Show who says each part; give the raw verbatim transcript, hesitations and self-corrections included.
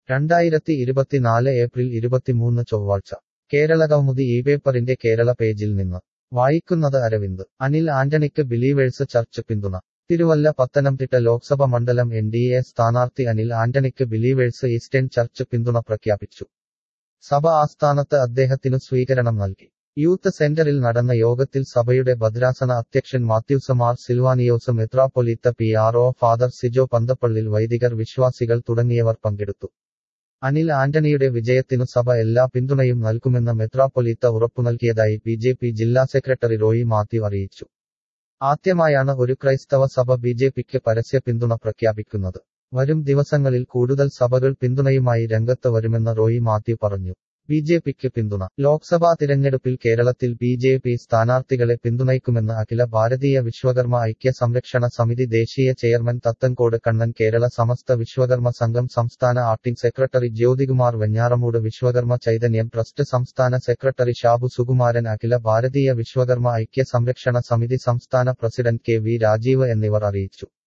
Speaker 1: രണ്ടായിരത്തി ഇരുപത്തിനാല് ഏപ്രിൽ ഇരുപത്തിമൂന്ന് ചൊവ്വാഴ്ച കേരള കൗമുദി ഈ പേപ്പറിന്റെ കേരള പേജിൽ നിന്ന് വായിക്കുന്നത് അരവിന്ദ് അനിൽ ആന്റണിക്ക് ബിലീവേഴ്സ് ചർച്ച് പിന്തുണ തിരുവല്ല പത്തനംതിട്ട ലോക്സഭ മണ്ഡലം എൻ ഡി എ സ്ഥാനാർത്ഥി അനിൽ ആന്റണിക്ക് ബിലീവേഴ്സ് ഈസ്റ്റേൺ ചർച്ച് പിന്തുണ പ്രഖ്യാപിച്ചു സഭ ആസ്ഥാനത്ത് അദ്ദേഹത്തിനു സ്വീകരണം നൽകി യൂത്ത് സെന്ററിൽ നടന്ന യോഗത്തിൽ സഭയുടെ ഭദ്രാസന അധ്യക്ഷൻ മാത്യൂസ് മാർ സിൽവാനിയോസ് മെത്രാപ്പൊലീത്ത P R O Father Sijo Panthappallil വൈദികർ വിശ്വാസികൾ തുടങ്ങിയവർ പങ്കെടുത്തു അനിൽ ആന്റണിയുടെ വിജയത്തിനു സഭ എല്ലാ പിന്തുണയും നൽകുമെന്ന് മെത്രാപ്പൊലീത്ത ഉറപ്പു നൽകിയതായി ബി ജെ പി ജില്ലാ സെക്രട്ടറി റോയി മാത്യു അറിയിച്ചു ആദ്യമായാണ് ഒരു ക്രൈസ്തവ സഭ ബി ജെ പിക്ക് പരസ്യ പിന്തുണ പ്രഖ്യാപിക്കുന്നത് വരും ദിവസങ്ങളിൽ കൂടുതൽ സഭകൾ പിന്തുണയുമായി രംഗത്ത് വരുമെന്ന് റോയി മാത്യു പറഞ്ഞു ബി ജെ പിക്ക് പിന്തുണ ലോക്സഭാ തിരഞ്ഞെടുപ്പിൽ കേരളത്തിൽ ബി ജെ പി സ്ഥാനാർത്ഥികളെ പിന്തുണയ്ക്കുമെന്ന് അഖില ഭാരതീയ വിശ്വകർമ്മ ഐക്യ സംരക്ഷണ സമിതി ദേശീയ ചെയർമാൻ തത്തൻകോട് കണ്ണൻ കേരള സമസ്ത വിശ്വകർമ്മ സംഘം സംസ്ഥാന ആക്ടിംഗ് സെക്രട്ടറി ജ്യോതികുമാർ വെഞ്ഞാറമൂട് വിശ്വകർമ്മ ചൈതന്യം ട്രസ്റ്റ് സംസ്ഥാന സെക്രട്ടറി ഷാബു സുകുമാരൻ അഖില ഭാരതീയ വിശ്വകർമ്മ ഐക്യ സംരക്ഷണ സമിതി സംസ്ഥാന പ്രസിഡന്റ് കെ വി രാജീവ് എന്നിവർ അറിയിച്ചു